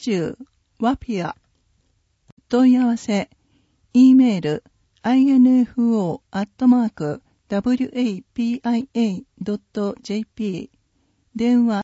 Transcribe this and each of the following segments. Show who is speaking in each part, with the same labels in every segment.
Speaker 1: 中、ワピア。問い合わせ、E メール、info@wapia.jp 電話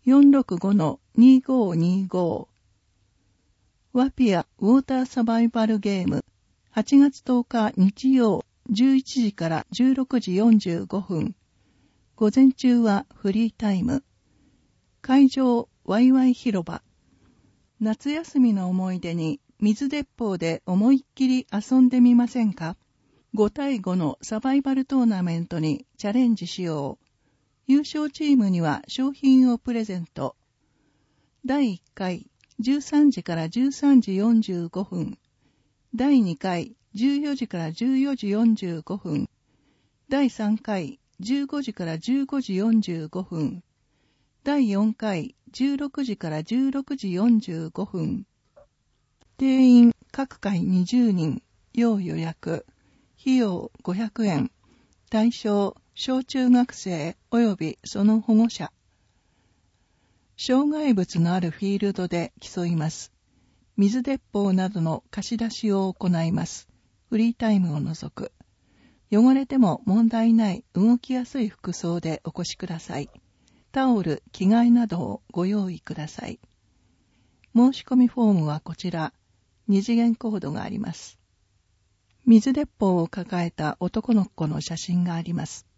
Speaker 1: 465-2525 ワピアウォーターサバイバルゲーム8月10日日曜11時から16時45分午前中はフリータイム会場ワイワイ広場夏休みの思い出に水鉄砲で思いっきり遊んでみませんか5対5のサバイバルトーナメントにチャレンジしよう。優勝チームには商品をプレゼント。第1回13時から13時45分。第2回14時から14時45分。第3回15時から15時45分。第4回16時から16時45分。定員各回20人。要予約。費用500円。対象、小中学生及びその保護者。障害物のあるフィールドで競います。水鉄砲などの貸し出しを行います。フリータイムを除く。汚れても問題ない動きやすい服装でお越しください。タオル、着替えなどをご用意ください。申し込みフォームはこちら。2次元コードがあります。水鉄砲を抱えた男の子の写真があります。